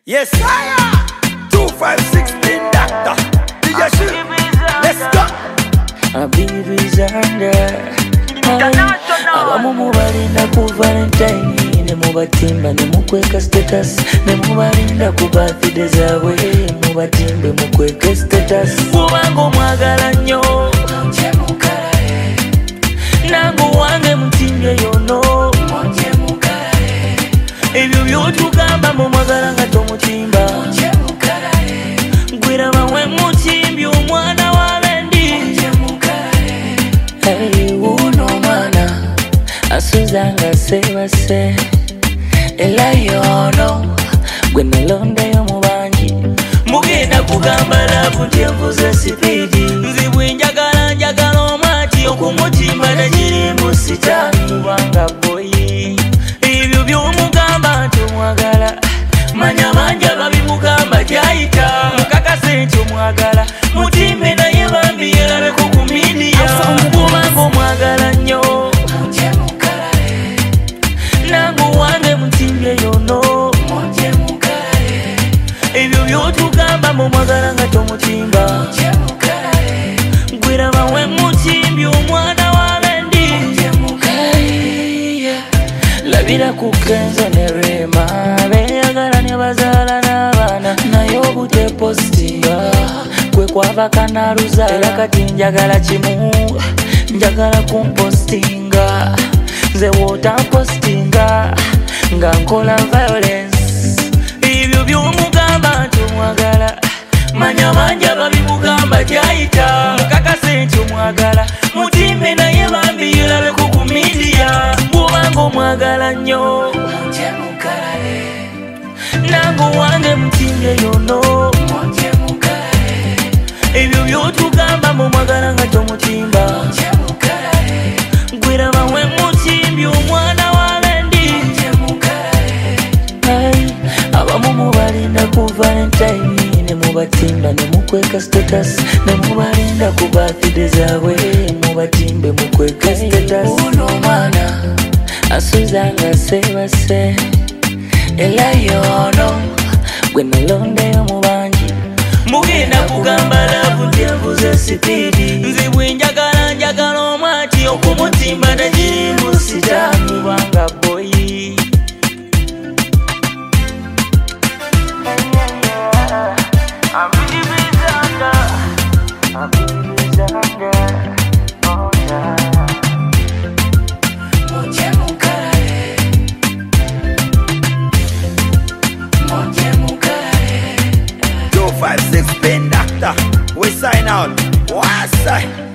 Yes, sire. 256 Spin Doctor. DJ Shil. Let's go. Abibizanga abamu mubalinda ku Valentine, ne mubatimba ne mukweka status, ne mubalinda ku birthday zaabwe, mubatimbe mukweka status. Kubanga omwagala nnyo nangu wange mutimbye yono, ebyo byotugamba mumwagala nga tomutimba, gwiraba we mutimbye omwana wa bendi. Hey, uno mana asuzanga sebase ela yono gwe nalondayo mu bangi, mugenda kugamba lavu nti envuze sipidi, nzibwe njagala omwati okumutimba nekirimu sitani. Kubanga boyi ebyo byomugamba nti omwagala, manya manja babimugamba gyayita, mukakase nti omwagala mutimbe naye bambi yerabeko ku midiya. Kubanga omwagala nnyo nangu wange mutimbye yono, ebyo byotugamba mumwagala nga tomutimba, gwiraba we mutimbye omwana wa bendi. Labira ku Kenzo ne Rema, beyagala ne bazaala n'abaana, naye obutepostinga kwe kwava kanaluza. Era kati njagala kimu, njagala kumpostinga, nze wotampostinga nga nkola violence. Ebyo byomugamba nti omwagala, manya manja babimugamba gyayita, mukakase nti omwagala mutimbe naye bambi yerabeko ku midiya. Kubanga omwagala nnyo nangu wange mutimbye yono, ebyo byotugamba mumwagala nga tomutimba, gwiraba we mutimbye omwana wa bendi. Abamu mubalinda ku Valentine, ne mubatimba ne mukweka status, ne mubalinda ku birthday zaabwe, mubatimbe mukweka status. Uno mwana asuzanga sebase ela yono gwe nalondayo mu bangi, mugenda kugamba lavu nti envuze sipidi, nzibwe njagala omwati okumutimba nekirimu sitani. Kubanga boyi abibizanga oh yeah. Moje mukare 256 Spin Doctor. We sign out. What's that?